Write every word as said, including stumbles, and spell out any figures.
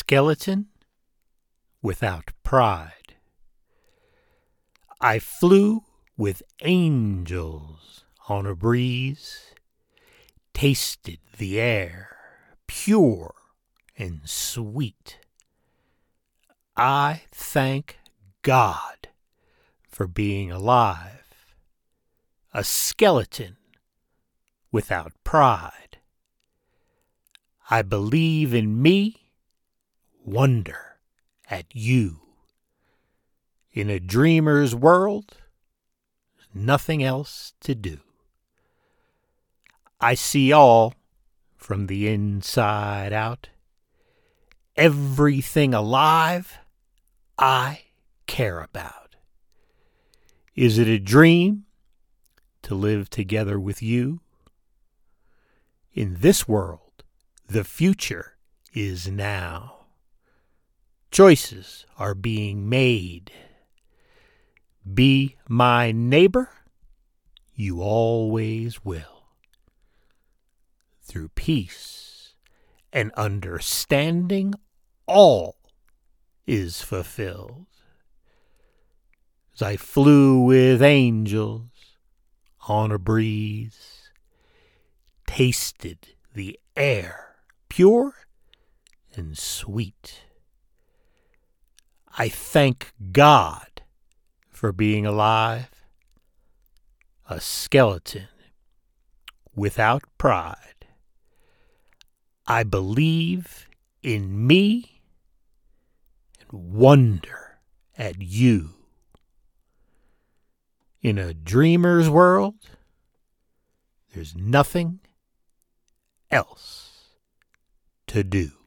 skeleton without pride. I flew with angels on a breeze, tasted the air pure and sweet. I thank God for being alive, a skeleton without pride. I believe in me, wonder at you. In a dreamer's world, nothing else to do. I see all from the inside out. Everything alive I care about. Is it a dream to live together with you? In this world, the future is now. Choices are being made. Be my neighbor, you always will. Through peace and understanding, all is fulfilled. As I flew with angels on a breeze, tasted the air pure and sweet. I thank God for being alive, a skeleton without pride. I believe in me and wonder at you. In a dreamer's world, there's nothing else to do.